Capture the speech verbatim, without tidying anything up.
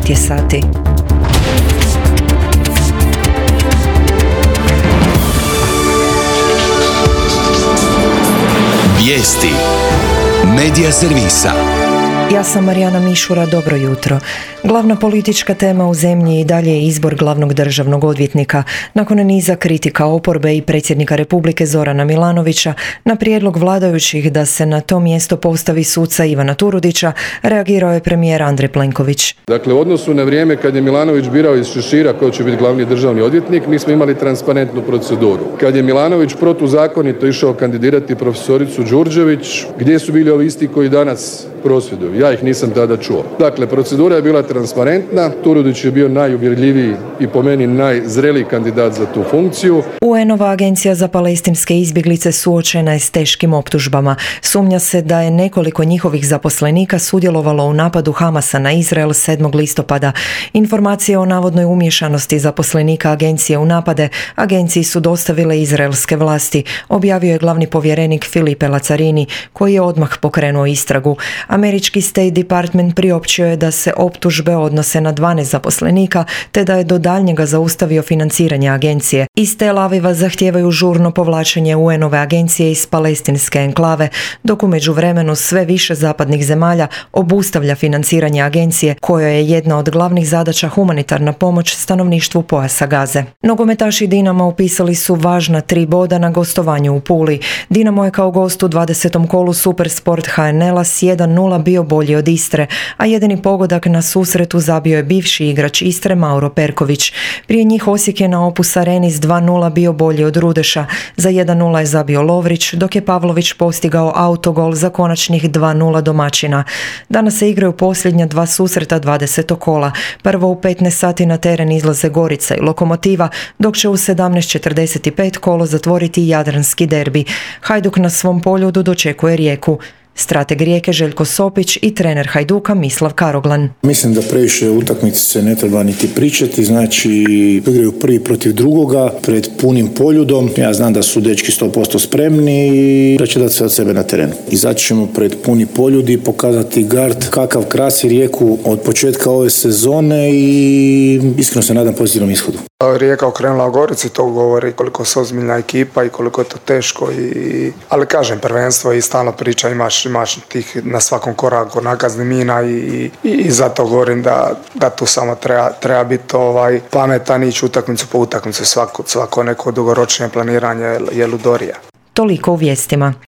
devet je sati. Vijesti Medija servisa. Ja sam Marijana Mišura, dobro jutro. Glavna politička tema u zemlji i dalje je izbor glavnog državnog odvjetnika. Nakon niza kritika oporbe i predsjednika Republike Zorana Milanovića na prijedlog vladajućih da se na to mjesto postavi suca Ivana Turudića, reagirao je premijer Andrej Plenković. Dakle, u odnosu na vrijeme kad je Milanović birao iz šešira ko će biti glavni državni odvjetnik, mi smo imali transparentnu proceduru. Kad je Milanović protuzakonito išao kandidirati profesoricu Đurđević, gdje su bili ovi isti koji danas prosvjeduju? Ja ih nisam tada čuo. Dakle, procedura je bila transparentna, Turudić je bio najuvjerljiviji i po meni najzreliji kandidat za tu funkciju. U en-ova agencija za palestinske izbjeglice suočena je s teškim optužbama. Sumnja se da je nekoliko njihovih zaposlenika sudjelovalo u napadu Hamasa na Izrael sedmog listopada. Informacije o navodnoj umješanosti zaposlenika agencije u napade agenciji su dostavile izraelske vlasti, objavio je glavni povjerenik Filipe Lazzarini, koji je odmah pokrenuo istragu. Američki State Department priopćio je da se optužbe odnose na dvanaest zaposlenika, te da je do daljnjega zaustavio financiranje agencije. Iz Tel Aviva zahtijevaju žurno povlačenje u en-ove agencije iz palestinske enklave, dok u međuvremenu sve više zapadnih zemalja obustavlja financiranje agencije, kojoj je jedna od glavnih zadaća humanitarna pomoć stanovništvu pojasa Gaze. Nogometaši Dinama upisali su važna tri boda na gostovanju u Puli. Dinamo je kao gost u dvadesetom kolu Supersport ha en el-a s jedan nula bio bolji od Istre, a jedini pogodak na susretu zabio je bivši igrač Istre Mauro Perković. Prije njih Osijek je na Opus Areni s dva nula bio bolji od Rudeša. Za jedan nula je zabio Lovrić, dok je Pavlović postigao autogol za konačnih dva nula domaćina. Danas se igraju posljednja dva susreta dvadesetog kola. Prvo u petnaest sati na teren izlaze Gorica i Lokomotiva, dok će u sedamnaest četrdeset pet kolo zatvoriti Jadranski derbi. Hajduk na svom poljudu dočekuje Rijeku. Strateg Rijeke Željko Sopić i trener Hajduka Mislav Karoglan. Mislim da previše utakmice se ne treba niti pričati, znači igraju prvi protiv drugoga pred punim poljudom. Ja znam da su dečki sto posto spremni i da će dati sve od sebe na terenu. Izaći ćemo pred puni poljud i pokazati gard kakav krasi Rijeku od početka ove sezone i iskreno se nadam pozitivnom ishodu. Rijeka okrenula u Gorici, to govori koliko su ozbiljna ekipa i koliko je to teško, i, ali kažem, prvenstvo i stalno priča, imaš, imaš tih na svakom koraku nakazni mina i, i, i zato govorim da, da tu samo treba, treba biti ovaj, pametan i ići utakmicu po utakmicu, svako, svako neko dugoročnije planiranje je ludorija. Toliko u vijestima.